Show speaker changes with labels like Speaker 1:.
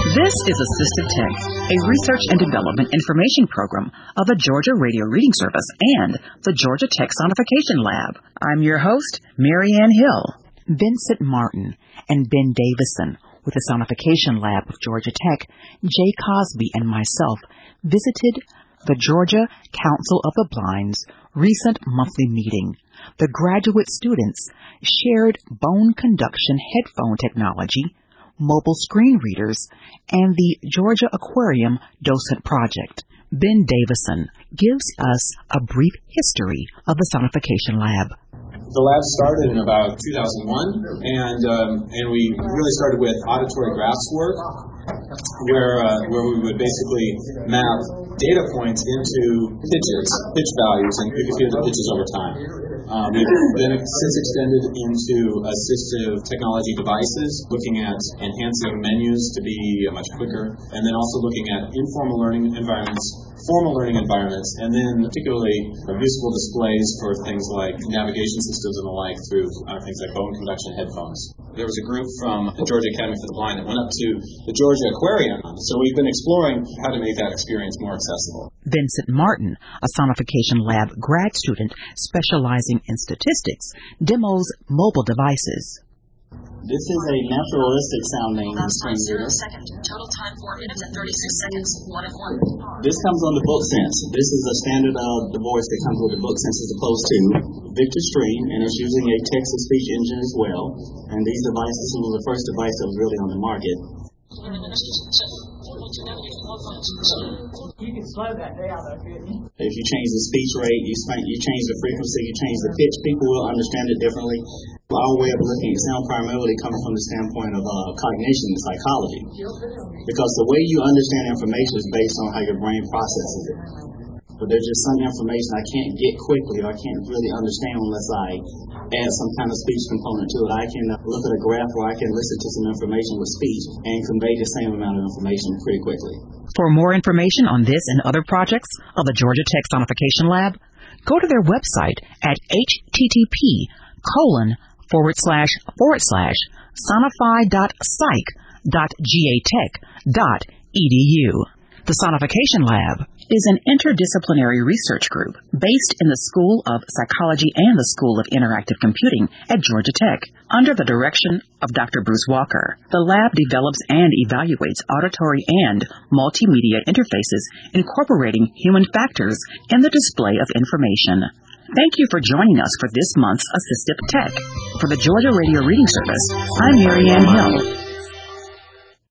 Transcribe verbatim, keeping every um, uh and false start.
Speaker 1: This is Assistive Tech, a research and development information program of the Georgia Radio Reading Service and the Georgia Tech Sonification Lab. I'm your host, Mary Ann Hill. Vincent Martin and Ben Davison with the Sonification Lab of Georgia Tech, Jay Cosby and myself visited the Georgia Council of the Blind's recent monthly meeting. The graduate students shared bone conduction headphone technology, mobile screen readers, and the Georgia Aquarium Docent Project. Ben Davison gives us a brief history of the Sonification Lab.
Speaker 2: The lab started in about two thousand one, and um, and we really started with auditory graphs work, where uh, where we would basically map data points into pitches, pitch values, and we could feel the pitches over time. Um, we've then since extended into assistive technology devices, looking at enhancing menus to be much quicker, and then also looking at informal learning environments, formal learning environments, and then particularly useful displays for things like navigation systems and the like through uh, things like bone conduction headphones. There was a group from the Georgia Academy for the Blind that went up to the Georgia Aquarium, so we've been exploring how to make that experience more accessible.
Speaker 1: Vincent Martin, a Sonification Lab grad student specializing in statistics, demos mobile devices.
Speaker 3: This is a naturalistic sounding screen reader.
Speaker 4: Second. Total time four minutes and thirty-six seconds. One of one.
Speaker 3: This comes on the BookSense. This is a standard uh, voice that comes with the BookSense as opposed to Victor Stream, and it's using a text-to-speech engine as well. And these devices were the first device that was really on the market.
Speaker 5: You can slow that down, though, couldn't you?
Speaker 3: If you change the speech rate, you, you change the frequency, you change the pitch, people will understand it differently. Our way of looking at sound primarily comes from the standpoint of uh, cognition and psychology. Because the way you understand information is based on how your brain processes it. But there's just some information I can't get quickly or I can't really understand unless I add some kind of speech component to it. I can look at a graph or I can listen to some information with speech and convey the same amount of information pretty quickly.
Speaker 1: For more information on this and other projects of the Georgia Tech Sonification Lab, go to their website at http colon forward slash forward slash sonify.psych.gatech.edu. The Sonification Lab is an interdisciplinary research group based in the School of Psychology and the School of Interactive Computing at Georgia Tech. Under the direction of Doctor Bruce Walker, the lab develops and evaluates auditory and multimedia interfaces incorporating human factors in the display of information. Thank you for joining us for this month's Assistive Tech. For the Georgia Radio Reading Service, I'm Mary Ann Hill.